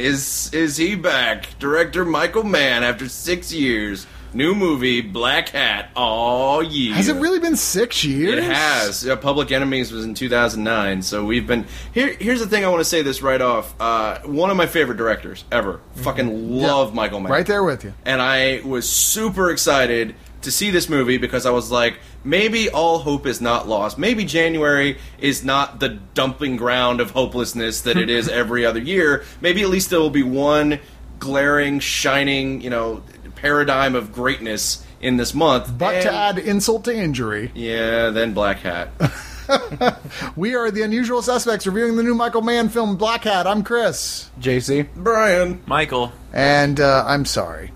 is he back? Director Michael Mann, after 6 years. New movie, Black Hat. Oh, yeah. Has it really been 6 years? It has. Public Enemies was in 2009, so we've been... Here's the thing I want to say this right off. One of my favorite directors ever. Fucking love Michael Mann. Right there with you. And I was super excited to see this movie because I was like, maybe all hope is not lost. Maybe January is not the dumping ground of hopelessness that it is every other year. Maybe at least there will be one glaring, shining, paradigm of greatness in this month. But to add insult to injury... Yeah, then Black Hat. We are the Unusual Suspects reviewing the new Michael Mann film, Black Hat. I'm Chris. JC. Brian. Michael. And I'm sorry.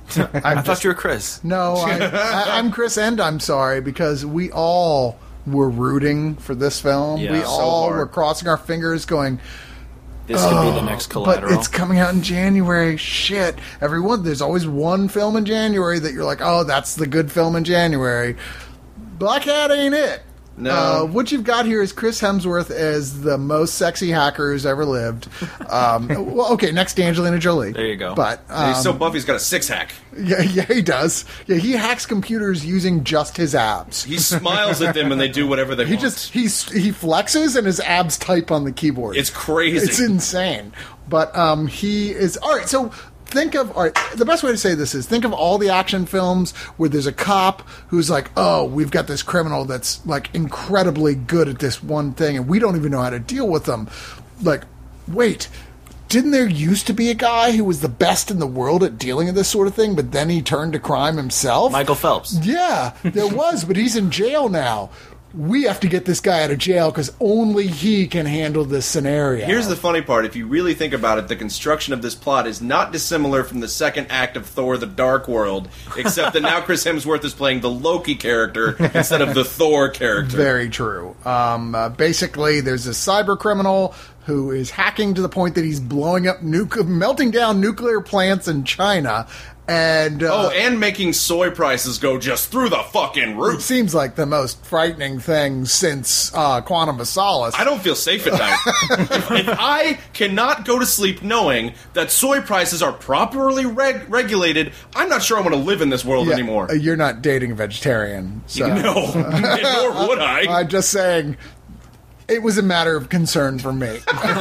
I thought you were Chris. No, I'm Chris, and I'm sorry, because we all were rooting for this film. Yeah. We So all hard. were crossing our fingers going... This could be the next Collateral. But it's coming out in January. Shit. There's always one film in January that you're like, oh, that's the good film in January. Black Hat ain't it. No. What you've got here is Chris Hemsworth as the most sexy hacker who's ever lived. Well, okay, next to Angelina Jolie. There you go. But He's so buff, he's got a six-hack. yeah, he does. Yeah, he hacks computers using just his abs. He smiles at them and they do whatever they want. He flexes and his abs type on the keyboard. It's crazy. It's insane. But he is... All right, so... the best way to say this is think of all the action films where there's a cop who's like, oh, we've got this criminal that's like incredibly good at this one thing and we don't even know how to deal with them. Like, wait, didn't there used to be a guy who was the best in the world at dealing with this sort of thing, but then he turned to crime himself? Michael Phelps. Yeah, there was, but he's in jail now. We have to get this guy out of jail because only he can handle this scenario. Here's the funny part. If you really think about it, the construction of this plot is not dissimilar from the second act of Thor the Dark World, except that now Chris Hemsworth is playing the Loki character instead of the Thor character. Very true. Basically, there's a cyber criminal who is hacking to the point that he's blowing up, melting down nuclear plants in China. And and making soy prices go just through the fucking it roof. seems like the most frightening thing since Quantum of Solace. I don't feel safe at night. If I cannot go to sleep knowing that soy prices are properly regulated, I'm not sure I want to live in this world anymore. You're not dating a vegetarian. So. No, nor would I. I'm just saying... It was a matter of concern for me.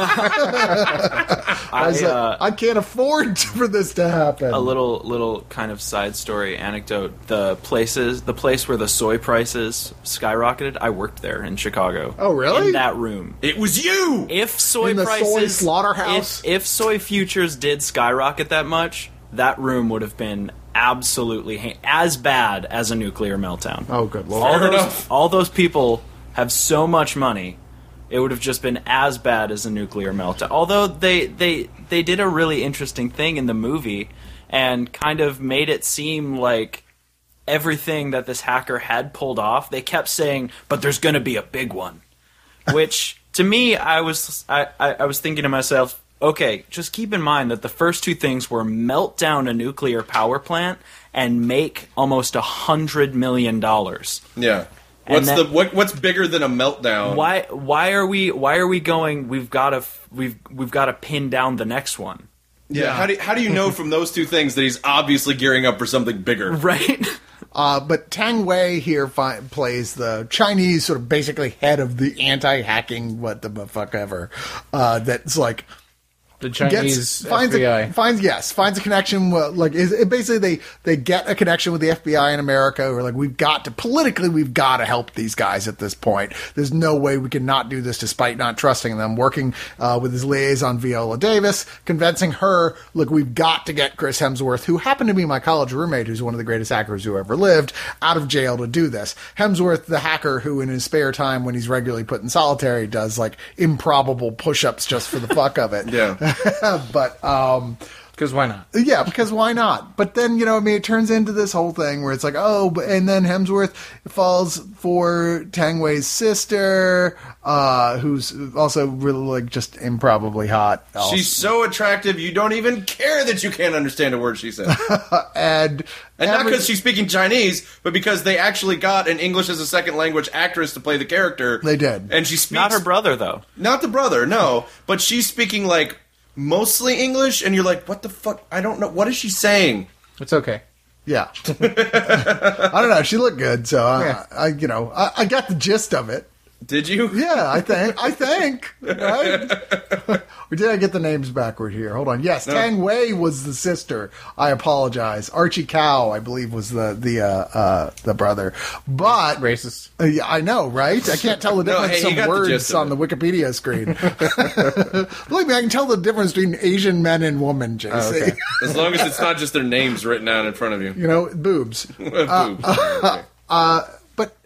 I can't afford for this to happen. A little kind of side story anecdote. The place where the soy prices skyrocketed, I worked there in Chicago. Oh, really? In that room. It was you! If soy in the prices... soy slaughterhouse? If soy futures did skyrocket that much, that room would have been absolutely as bad as a nuclear meltdown. Oh, good Lord. All those people have so much money... It would have just been as bad as a nuclear meltdown. Although they did a really interesting thing in the movie and kind of made it seem like everything that this hacker had pulled off, they kept saying, but there's going to be a big one. Which, to me, I was thinking to myself, okay, just keep in mind that the first two things were melt down a nuclear power plant and make almost $100 million. Yeah. What's bigger than a meltdown? Why are we going? We've got to pin down the next one. Yeah. How do you know from those two things that he's obviously gearing up for something bigger? Right. But Tang Wei here plays the Chinese sort of basically head of the anti-hacking what the fuck ever. That's like. The Chinese FBI finds a connection. Basically they get a connection with the FBI in America. We're like, we've got to help these guys at this point. There's no way we can not do this despite not trusting them. Working with his liaison Viola Davis, convincing her, look, we've got to get Chris Hemsworth, who happened to be my college roommate, who's one of the greatest hackers who ever lived, out of jail to do this. Hemsworth, the hacker, who in his spare time when he's regularly put in solitary does like improbable push-ups just for the fuck of it. Yeah. But because why not? Yeah, because why not? But then it turns into this whole thing where it's like, and then Hemsworth falls for Tang Wei's sister, who's also really just improbably hot. Also. She's so attractive, you don't even care that you can't understand a word she says. and not because she's speaking Chinese, but because they actually got an English as a second language actress to play the character. They did. And she speaks... Not her brother, though. Not the brother, no. But she's speaking like mostly English, and you're like, what the fuck? I don't know. What is she saying? It's okay. Yeah. I don't know. She looked good, so Yeah. I got the gist of it. Did you? Yeah, I think, right? Or did I get the names backward here? Hold on. Yes, Tang Wei was the sister. I apologize. Archie Cow, I believe, was the brother. But Racist. yeah, I know, right? I can't tell the difference hey, you got from the words gist of on the Wikipedia screen. Believe me, I can tell the difference between Asian men and women, JC. Oh, okay. As long as it's not just their names written out in front of you. You know, boobs. Boobs. Okay. But,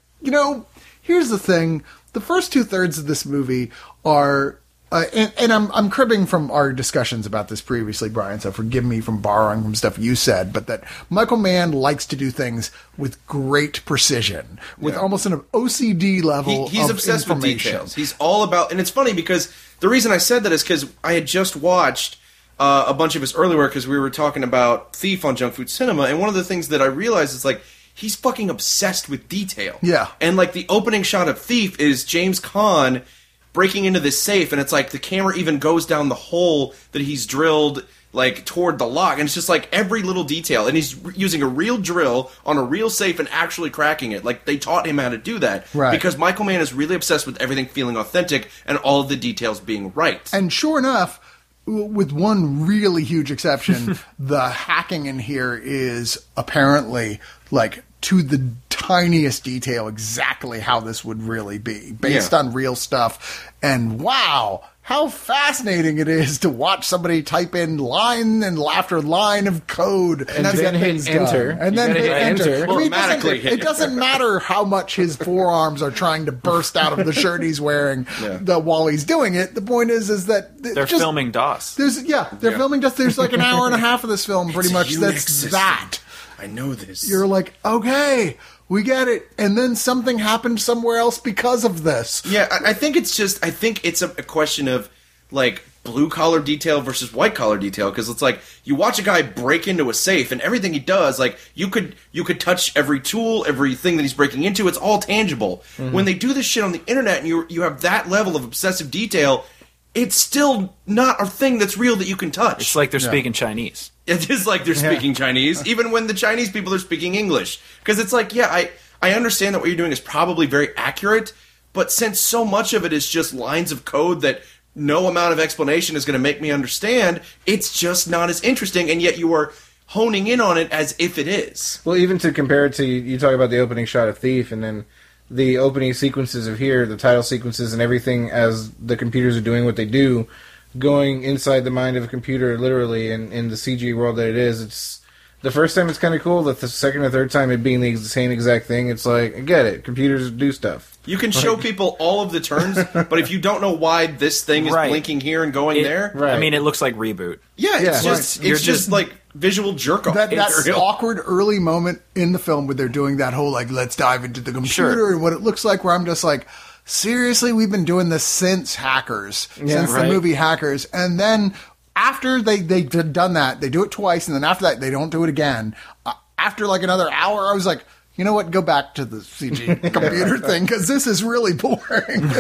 here's the thing. The first 2/3 of this movie are, and I'm cribbing from our discussions about this previously, Brian, so forgive me from borrowing from stuff you said, but that Michael Mann likes to do things with great precision, with almost an OCD level He's of obsessed with information. details. He's all about, and it's funny because the reason I said that is because I had just watched a bunch of his early work because we were talking about Thief on Junk Food Cinema, and one of the things that I realized is like, he's fucking obsessed with detail. Yeah. And like the opening shot of Thief is James Caan breaking into this safe, and it's like the camera even goes down the hole that he's drilled like toward the lock, and it's just like every little detail, and he's using a real drill on a real safe and actually cracking it. Like they taught him how to do that. Right. Because Michael Mann is really obsessed with everything feeling authentic and all of the details being right. And sure enough, with one really huge exception, the hacking in here is apparently like to the tiniest detail exactly how this would really be based on real stuff. And wow, how fascinating it is to watch somebody type in line and after line of code And to then get hit things enter. done. And You then gotta hit hit enter. enter. I mean, Automatically hit it doesn't matter how much his forearms are trying to burst out of the shirt he's wearing while he's doing it. The point is that They're filming DOS. They're filming just. There's like an hour and a half of this film, pretty much. Unix That's system. that. I know this. You're like, okay, we get it, and then something happened somewhere else because of this. Yeah, I think it's a question of like blue collar detail versus white collar detail, because it's like you watch a guy break into a safe and everything he does, like you could touch every tool, everything that he's breaking into, it's all tangible. When they do this shit on the internet and you have that level of obsessive detail, it's still not a thing that's real that you can touch. It's like they're speaking Chinese. It is like they're speaking Chinese, even when the Chinese people are speaking English. Because it's like, yeah, I understand that what you're doing is probably very accurate, but since so much of it is just lines of code that no amount of explanation is going to make me understand, it's just not as interesting, and yet you are honing in on it as if it is. Well, even to compare it to, you talk about the opening shot of Thief, and then the opening sequences of here, the title sequences and everything as the computers are doing what they do, going inside the mind of a computer, literally, and in the CG world that it is, it's the first time it's kind of cool. The second or third time it being the same exact thing, it's like, I get it. Computers do stuff. You can show people all of the turns, but if you don't know why this thing is Right. blinking here and going there, Right. I mean, it looks like Reboot. it's Yeah. just You're it's just just- like visual jerk off. That It's real. awkward early moment in the film where they're doing that whole, like, let's dive into the computer Sure. and what it looks like, where I'm just like, seriously, we've been doing this since Hackers, since the right. movie Hackers. And then after they've done that, they do it twice, and then after that, they don't do it again. After like another hour, I was like, you know what, go back to the CG computer thing, because this is really boring.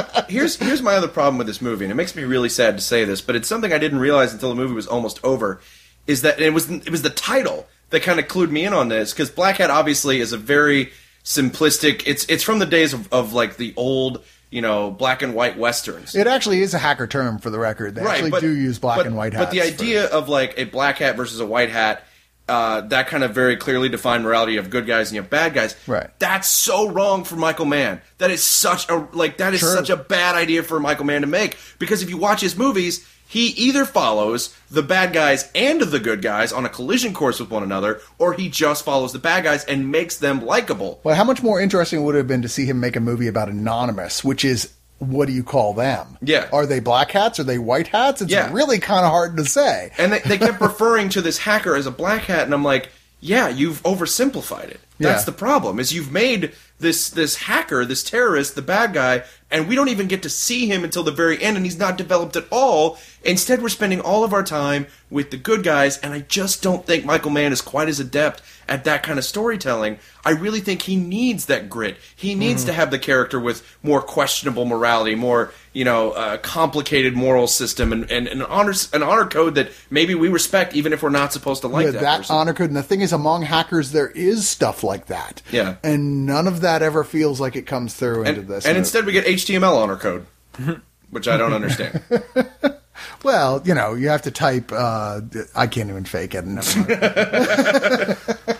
Here's my other problem with this movie, and it makes me really sad to say this, but it's something I didn't realize until the movie was almost over, is that it was the title that kind of clued me in on this, because Black Hat obviously is a very simplistic, it's from the days of like the old, black and white westerns. It actually is a hacker term, for the record. They actually do use black and white hats. But the idea of like a black hat versus a white hat, that kind of very clearly defined morality of good guys and you have bad guys. Right. That's so wrong for Michael Mann. That is such a bad idea for Michael Mann to make, because if you watch his movies, he either follows the bad guys and the good guys on a collision course with one another, or he just follows the bad guys and makes them likable. Well, how much more interesting would it have been to see him make a movie about Anonymous, which is, what do you call them? Yeah. Are they black hats? Are they white hats? It's Yeah. really kind of hard to say. And they kept referring to this hacker as a black hat, and I'm like, yeah, you've oversimplified it. That's Yeah. the problem, is you've made this hacker, this terrorist, the bad guy, and we don't even get to see him until the very end, and he's not developed at all. Instead, we're spending all of our time with the good guys, and I just don't think Michael Mann is quite as adept at that kind of storytelling. I really think he needs that grit. He needs to have the character with more questionable morality, more, complicated moral system, and an honor code that maybe we respect, even if we're not supposed to like Yeah, that that person. honor code. And the thing is, among hackers, there is stuff like that. Yeah. And none of that ever feels like it comes through into this. And movie. instead we get HTML honor code, which I don't understand. Well, you have to type. I can't even fake it. Never mind.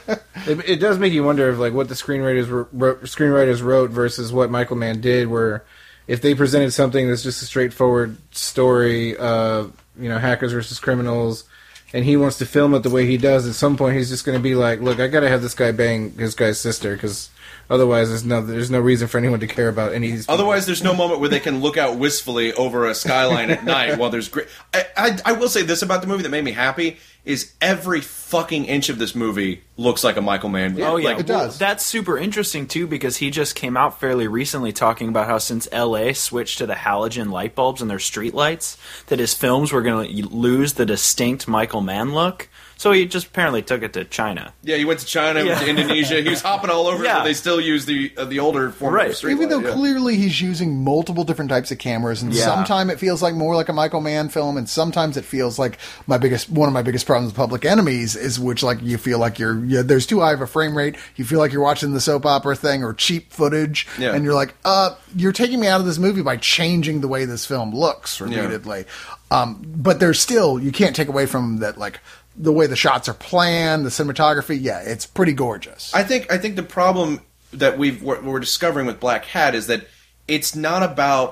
It does make you wonder of what the screenwriters wrote versus what Michael Mann did. Where if they presented something that's just a straightforward story, hackers versus criminals, and he wants to film it the way he does, at some point he's just going to be like, "Look, I got to have this guy bang his guy's sister because otherwise there's no reason for anyone to care about any of these." Otherwise, there's no moment where they can look out wistfully over a skyline at night while there's great. I will say this about the movie that made me happy is every fucking inch of this movie looks like a Michael Mann movie. Oh yeah, it does. That's super interesting too because he just came out fairly recently talking about how since LA switched to the halogen light bulbs in their street lights, that his films were going to lose the distinct Michael Mann look. So he just apparently took it to China. Yeah, he went to China, went to Indonesia. He was hopping all over, but they still use the older form of street Even light, though clearly he's using multiple different types of cameras, and sometimes it feels like more like a Michael Mann film, and sometimes it feels like one of my biggest problems with Public Enemies is which you feel like there's too high of a frame rate. You feel like you're watching the soap opera thing or cheap footage, and you're like, you're taking me out of this movie by changing the way this film looks repeatedly. But there's still, you can't take away from that the way the shots are planned, the cinematography, it's pretty gorgeous. I think the problem that we're discovering with Black Hat is that it's not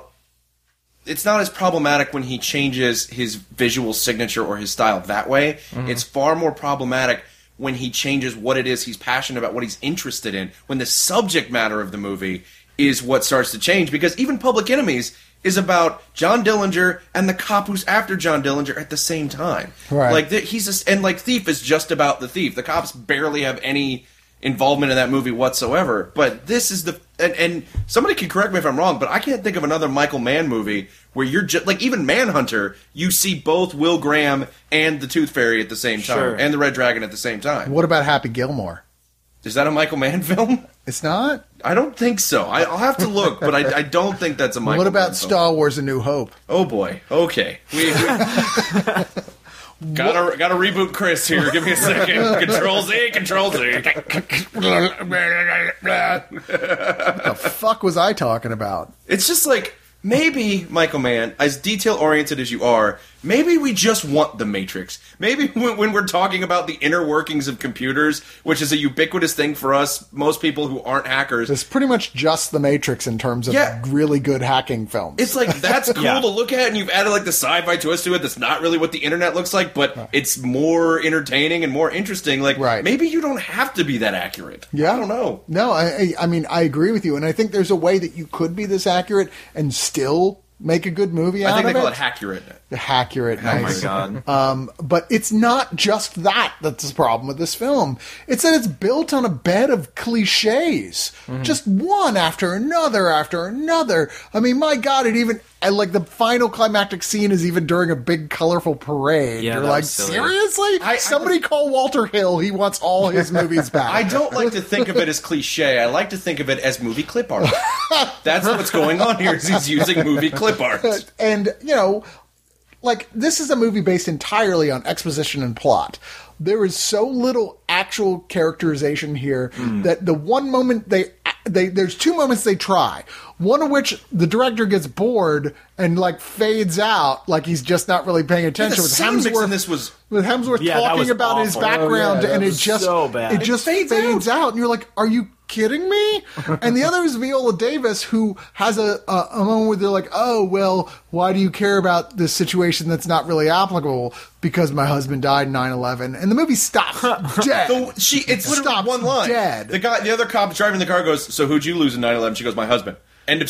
as problematic when he changes his visual signature or his style that way. Mm-hmm. It's far more problematic when he changes what it is he's passionate about, what he's interested in, when the subject matter of the movie is what starts to change. Because even Public Enemies is about John Dillinger and the cop who's after John Dillinger at the same time. Right. Thief is just about the thief. The cops barely have any involvement in that movie whatsoever. But this is and somebody can correct me if I'm wrong, but I can't think of another Michael Mann movie where you're just even Manhunter, you see both Will Graham and the Tooth Fairy at the same time, and the Red Dragon at the same time. What about Happy Gilmore? Is that a Michael Mann film? It's not? I don't think so. I'll have to look, but I don't think that's a Michael What about Mann film. Star Wars: A New Hope? Oh boy. Okay. We gotta reboot Chris here. Give me a second. Control Z. Control Z. The fuck was I talking about? It's just maybe, Michael Mann, as detail-oriented as you are, maybe we just want the Matrix. Maybe when we're talking about the inner workings of computers, which is a ubiquitous thing for us, most people who aren't hackers. It's pretty much just the Matrix in terms of really good hacking films. It's that's cool to look at, and you've added the sci-fi twist to it that's not really what the internet looks like, but it's more entertaining and more interesting. Maybe you don't have to be that accurate. Yeah. I don't know. No, I mean, I agree with you, and I think there's a way that you could be this accurate and still make a good movie out of it. I think they call it Haccurate. Haccurate, nice. Oh my god. But it's not just that's the problem with this film. It's that it's built on a bed of cliches. Mm-hmm. Just one after another after another. I mean, my god, the final climactic scene is even during a big colorful parade. Yeah, You're that like, was silly. seriously? Somebody call Walter Hill. He wants all his movies back. I don't like to think of it as cliche. I like to think of it as movie clip art. That's what's going on here, is he's using movie clip art. And, this is a movie based entirely on exposition and plot. There is so little actual characterization here that the one moment there's two moments they try. One of which the director gets bored and fades out, he's just not really paying attention. The sound mix in this was with Hemsworth talking about his background, and it just so bad. It just fades out, and you're like, "Are you kidding me?" And the other is Viola Davis, who has a moment where they're like, "Oh, well, why do you care about this situation that's not really applicable? Because my husband died in 9/11," and the movie stops dead. It's literally one line. Dead. The other cop driving the car goes, "So who'd you lose in 9/11?" She goes, "My husband." End of scene.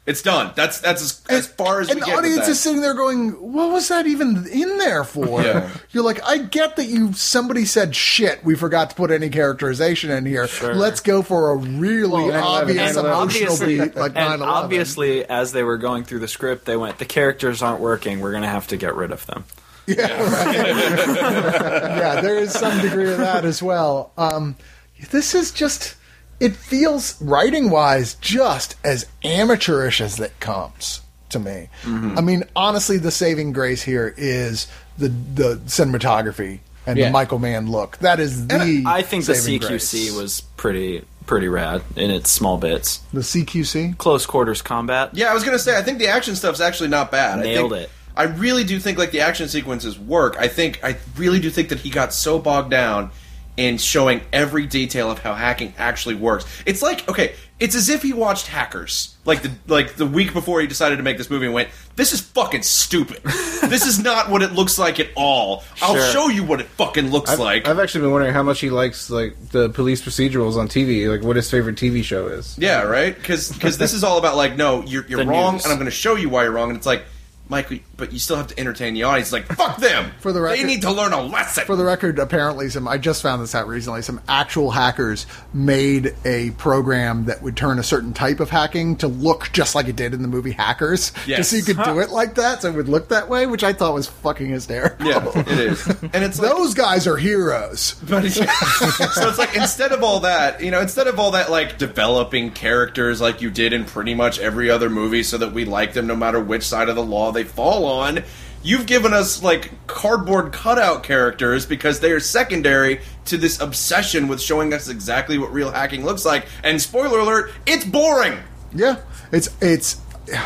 It's done. That's as far as we and get. the audience with that. is sitting there going, "What was that even in there for?" Yeah. You're like, "I get that somebody said shit. We forgot to put any characterization in here. Sure. Let's go for a really 9/11, obvious 9/11. emotional beat like 9/11." And obviously, as they were going through the script, they went, "The characters aren't working. We're going to have to get rid of them." Yeah, right. Yeah, there is some degree of that as well. This is just, it feels, writing-wise, just as amateurish as it comes to me. I mean, honestly, the saving grace here is the cinematography and the Michael Mann look. That is the I think the saving CQC grace. was pretty rad in its small bits. The CQC? Close quarters combat. Yeah, I was gonna say I think the action stuff's actually not bad. Nailed it. I really do think like the action sequences work. I really do think that he got so bogged down in showing every detail of how hacking actually works. It's like, okay, it's as if he watched Hackers like the week before he decided to make this movie and went, "This is fucking stupid. This is not what it looks like at all. I'll Sure. show you what it fucking looks like." I've actually been wondering how much he likes like the police procedurals on TV, like what his favorite TV show is. Yeah, right? Because this is all about like, no, you're The wrong, news. and I'm going to show you why you're wrong. And it's like, Mike, but you still have to entertain the audience. It's like, fuck them. For the record- they need to learn a lesson. For the record, apparently I just found this out recently, some actual hackers made a program that would turn a certain type of hacking to look just like it did in the movie Hackers. Yes. Just so you could do it like that, so it would look that way, which I thought was fucking hysterical. Yeah, it is. And it's like, Those guys are heroes. but so it's like instead of all that, like developing characters like you did in pretty much every other movie, so that we like them no matter which side of the law they fall on. You've given us like cardboard cutout characters because they are secondary to this obsession with showing us exactly what real hacking looks like. And spoiler alert, it's boring. Yeah, it's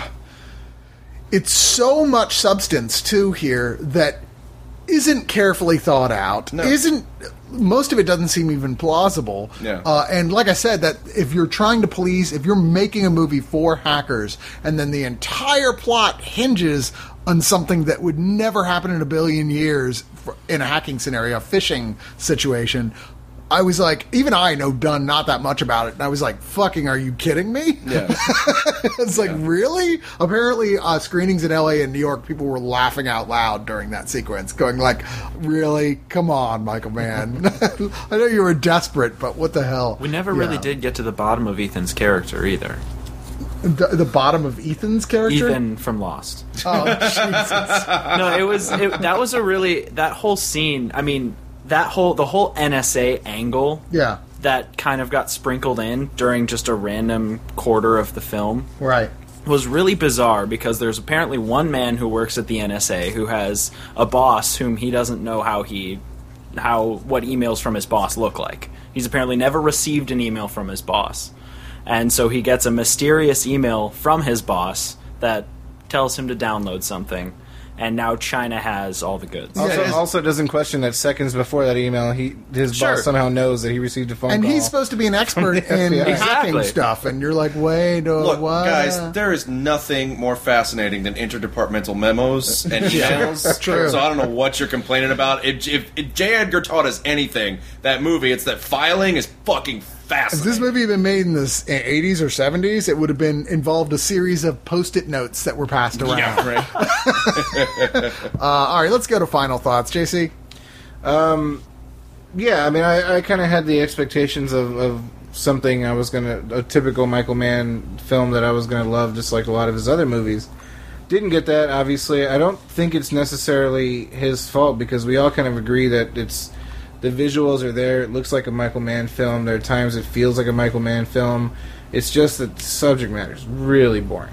so much substance too here that isn't carefully thought out. No. Most of it doesn't seem even plausible. Yeah. And like I said, that if you're trying to please, if you're making a movie for hackers, and then the entire plot hinges on something that would never happen in a billion years in a hacking scenario, a phishing situation, I was like, even I know done not that much about it, and I was like, fucking, are you kidding me? Yeah. It's like, really? Apparently, screenings in LA and New York, people were laughing out loud during that sequence, going like, really? Come on, Michael Mann. I know you were desperate, but what the hell? We never really Yeah. did get to the bottom of Ethan's character either. The bottom of Ethan's character? Ethan from Lost. Oh, Jesus. No, that was a really, that whole scene, I mean, the whole NSA angle Yeah, that kind of got sprinkled in during just a random quarter of the film right. was really bizarre, because there's apparently one man who works at the NSA who has a boss whom he doesn't know what emails from his boss look like. He's apparently never received an email from his boss. And so he gets a mysterious email from his boss that tells him to download something. And now China has all the goods. Also doesn't question that seconds before that email, his Sure. boss somehow knows that he received a phone And call. he's supposed to be an expert in FBI. hacking Exactly. stuff, and you're like, wait, Look, what? guys, there is nothing more fascinating than interdepartmental memos and emails. That's true. So I don't know what you're complaining about. If J. Edgar taught us anything, that movie, it's that filing is fucking If fascinating. this movie had been made in the 80s or 70s, it would have been involved a series of Post-it notes that were passed around. Yeah, right. All right, let's go to final thoughts. JC? Yeah, I mean, I kind of had the expectations of something a typical Michael Mann film that I was going to love, just like a lot of his other movies. Didn't get that, obviously. I don't think it's necessarily his fault, because we all kind of agree that the visuals are there. It looks like a Michael Mann film. There are times it feels like a Michael Mann film. It's just that the subject matter is really boring.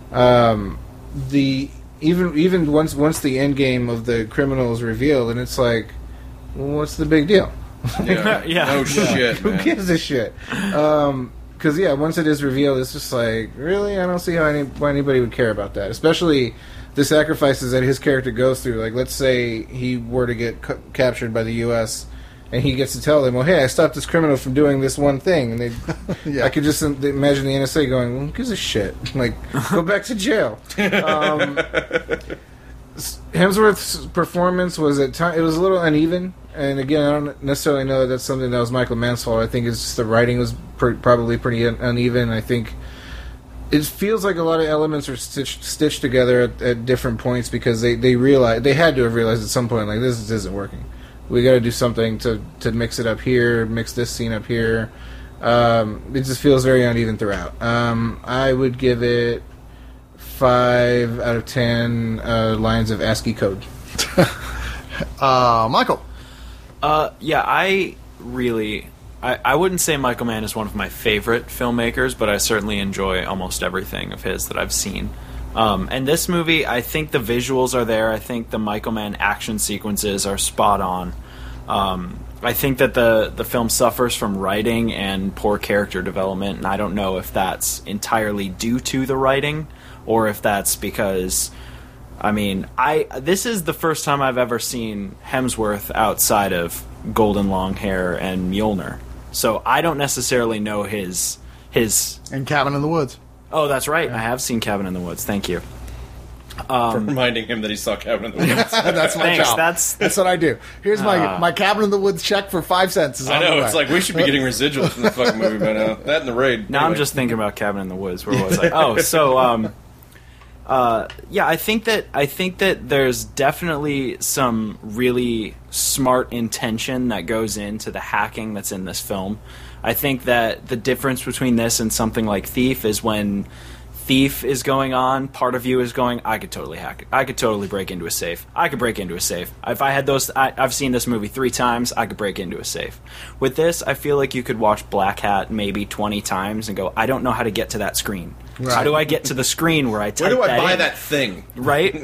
Even once the end game of the criminal is revealed, and it's like, well, what's the big deal? Yeah. Yeah. No shit, Who man. gives a shit? Because once it is revealed, it's just like, really, I don't see why anybody would care about that. Especially the sacrifices that his character goes through. Like, let's say he were to get captured by the U.S. and he gets to tell them, well, hey, I stopped this criminal from doing this one thing. And Yeah. I could just imagine the NSA going, well, who gives a shit? Like, go back to jail. Hemsworth's performance was it was a little uneven. And again, I don't necessarily know that that's something that was Michael Mann's fault. I think it's just the writing was probably pretty uneven. I think it feels like a lot of elements are stitched together at different points because they realized they had to have realized at some point like this isn't working. We got to do something to mix it up here, mix this scene up here. It just feels very uneven throughout. I would give it 5 out of 10 lines of ASCII code. Michael. Yeah, I wouldn't say Michael Mann is one of my favorite filmmakers, but I certainly enjoy almost everything of his that I've seen. And this movie, I think the visuals are there. I think the Michael Mann action sequences are spot on. I think that the film suffers from writing and poor character development, and I don't know if that's entirely due to the writing or if that's because... I mean, this is the first time I've ever seen Hemsworth outside of Golden Long Hair and Mjolnir. So I don't necessarily know his... And Cabin in the Woods. Oh, that's right. I have seen Cabin in the Woods. Thank you. For reminding him that he saw Cabin in the Woods. That's my Thanks, job. that's- what I do. Here's my Cabin in the Woods check for 5 cents. Is I on the know, way. it's like we should be getting residuals from the fucking movie by now. That and the raid. Now I'm Anyway. just thinking about Cabin in the Woods. Where was I? Oh, so yeah, I think that there's definitely some really smart intention that goes into the hacking that's in this film. I think that the difference between this and something like Thief is when Thief is going on, part of you is going, I could totally hack it. I could totally break into a safe. I could break into a safe. If I had those, I've seen this movie 3 times, I could break into a safe. With this, I feel like you could watch Black Hat maybe 20 times and go, I don't know how to get to that screen. Right. How do I get to the screen where I type Where do I buy in? that thing? Right?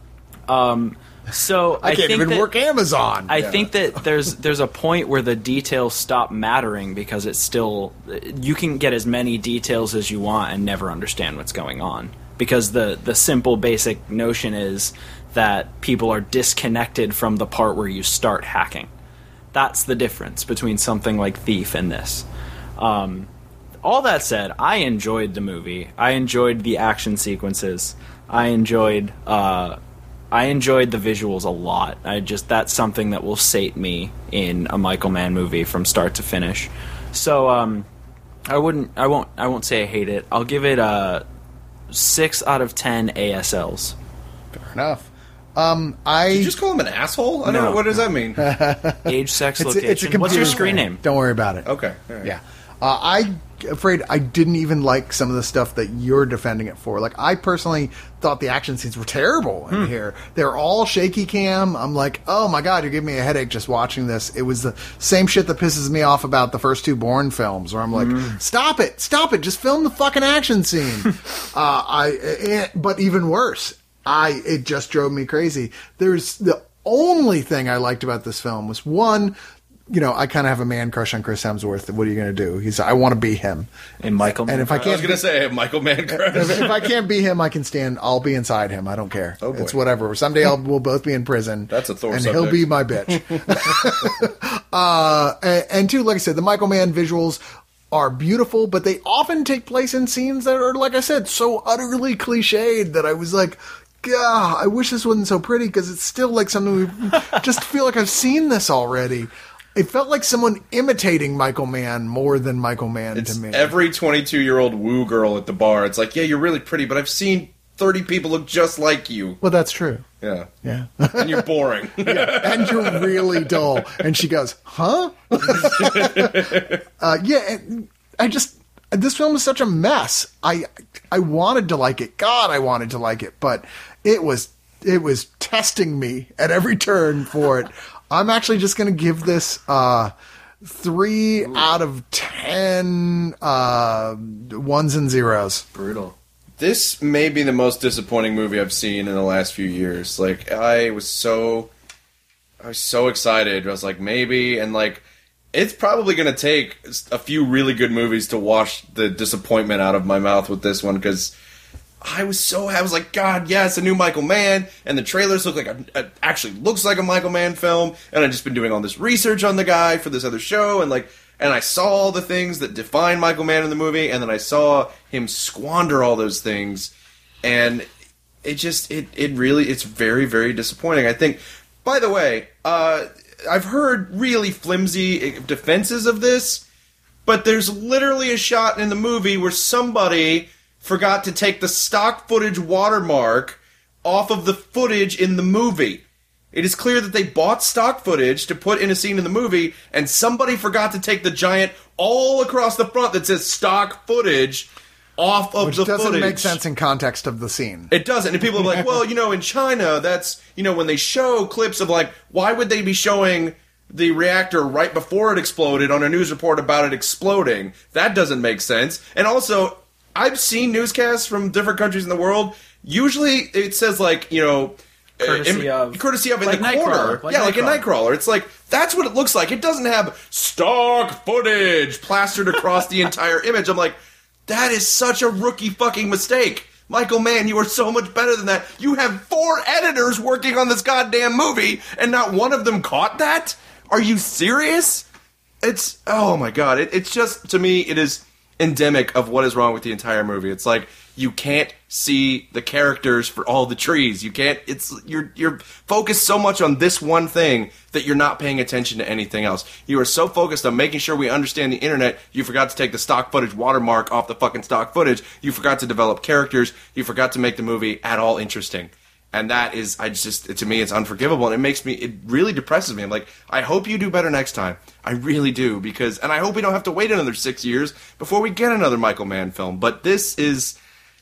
So I can't think even that, work Amazon. I think that there's a point where the details stop mattering because it's still you can get as many details as you want and never understand what's going on because the simple basic notion is that people are disconnected from the part where you start hacking. That's the difference between something like Thief and this. All that said, I enjoyed the movie. I enjoyed the action sequences. I enjoyed the visuals a lot. That's something that will sate me in a Michael Mann movie from start to finish. So I won't say I hate it. I'll give it a 6 out of 10 ASLs. Fair enough. Did you just call him an asshole? I don't No. know. What does that mean? Age, sex, It's location. a computer What's your screen thing. name? Don't worry about it. Okay. All right. Yeah. I'm afraid I didn't even like some of the stuff that you're defending it for. Like, I personally thought the action scenes were terrible in here. They're all shaky cam. I'm like, oh my God, you're giving me a headache just watching this. It was the same shit that pisses me off about the first 2 Bourne films, where I'm like, stop it, just film the fucking action scene. But even worse, it just drove me crazy. There's the only thing I liked about this film was one, you know, I kind of have a man crush on Chris Hemsworth. What are you going to do? I want to be him. And Michael Mann. And if I I was can't, going to say Michael Mann crush. if I can't be him, I'll be inside him. I don't care. Oh, boy. It's whatever. Someday we'll both be in prison. That's a Thor and subject. he'll be my bitch. And two, like I said, the Michael Mann visuals are beautiful, but they often take place in scenes that are, like I said, so utterly cliched that I was like, God, I wish this wasn't so pretty because it's still like something we just feel like I've seen this already. It felt like someone imitating Michael Mann more than Michael Mann It's to me. every 22-year-old woo girl at the bar. It's like, yeah, you're really pretty, but I've seen 30 people look just like you. Well, that's true. Yeah. Yeah. And you're boring. And you're really dull. And she goes, huh? And this film is such a mess. I wanted to like it. God, I wanted to like it, but it was testing me at every turn for it. I'm actually just going to give this 3 out of 10 ones and zeros. Brutal. This may be the most disappointing movie I've seen in the last few years. Like, I was so excited. I was like, maybe, and like, it's probably going to take a few really good movies to wash the disappointment out of my mouth with this one, because I was like, God, yes, a new Michael Mann, and the trailers look like actually looks like a Michael Mann film, and I've just been doing all this research on the guy for this other show, and I saw all the things that define Michael Mann in the movie, and then I saw him squander all those things, and it's very, very disappointing. I think, by the way, I've heard really flimsy defenses of this, but there's literally a shot in the movie where somebody forgot to take the stock footage watermark off of the footage in the movie. It is clear that they bought stock footage to put in a scene in the movie, and somebody forgot to take the giant all across the front that says stock footage off of Which the doesn't footage. make sense in context of the scene. It doesn't. And people are like, well, in China, that's, when they show clips of, like, why would they be showing the reactor right before it exploded on a news report about it exploding? That doesn't make sense. And also, I've seen newscasts from different countries in the world. Usually it says, like, courtesy of in like the corner. Nightcrawler, Like a Nightcrawler. It's like, that's what it looks like. It doesn't have stock footage plastered across the entire image. I'm like, that is such a rookie fucking mistake. Michael Mann, you are so much better than that. You have 4 editors working on this goddamn movie, and not one of them caught that? Are you serious? It's, oh my god. It's just, to me, it is endemic of what is wrong with the entire movie. It's like, you can't see the characters for all the trees. You can't, you're focused so much on this one thing that you're not paying attention to anything else. You are so focused on making sure we understand the internet, you forgot to take the stock footage watermark off the fucking stock footage. You forgot to develop characters. You forgot to make the movie at all interesting. And that is, to me, it's unforgivable, and it really depresses me. I'm like, I hope you do better next time. I really do, and I hope we don't have to wait another 6 years before we get another Michael Mann film. But this is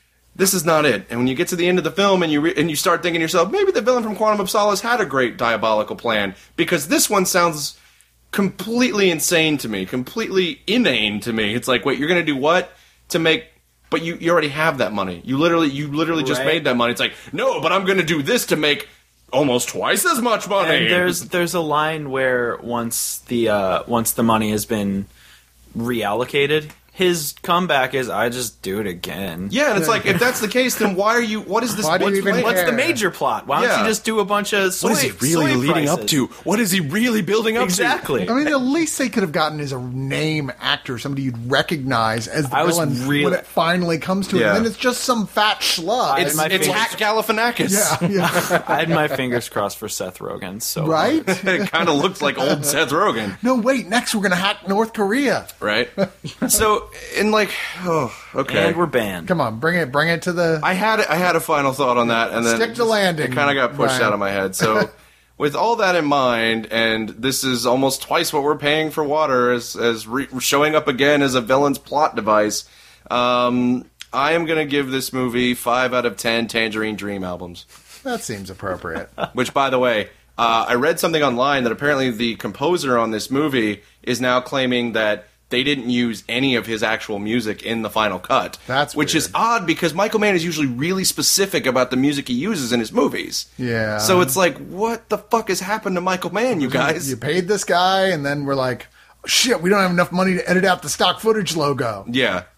not it. And when you get to the end of the film and you start thinking to yourself, maybe the villain from Quantum of Solace had a great diabolical plan, because this one sounds completely insane to me, completely inane to me. It's like, wait, you're going to do what to make? But you already have that money. You literally just made that money. It's like, no, but I'm going to do this to make almost twice as much money. And there's a line where once the money has been reallocated, his comeback is, I just do it again. Yeah, and it's like, if that's the case, then what is this? Why do you even What's care? the major plot? Why don't you just do a bunch of soy, What is he really soy leading prices? up to? What is he really building up Exactly. I mean, the least they could have gotten is a name actor, somebody you'd recognize as the I was villain really- when it finally comes to it. Yeah. And then it's just some fat schlub. It's my it's fingers- Hack Galifianakis. yeah. I had my fingers crossed for Seth Rogen. So Right? It kind of looks like old Seth Rogen, No, wait, next we're going to hack North Korea. right? So, in like, oh, okay. And we're banned. Come on, bring it to the... I had a final thought on that, and then Stick to landing, It kind of got pushed Brian. out of my head. So, with all that in mind, and this is almost twice what we're paying for water as showing up again as a villain's plot device, I am going to give this movie 5 out of 10 Tangerine Dream albums. That seems appropriate. Which, by the way, I read something online that apparently the composer on this movie is now claiming that they didn't use any of his actual music in the final cut. Which is weird. odd, because Michael Mann is usually really specific about the music he uses in his movies. Yeah. So it's like, what the fuck has happened to Michael Mann, you guys? You paid this guy, and then we're like, shit, we don't have enough money to edit out the stock footage logo. Yeah.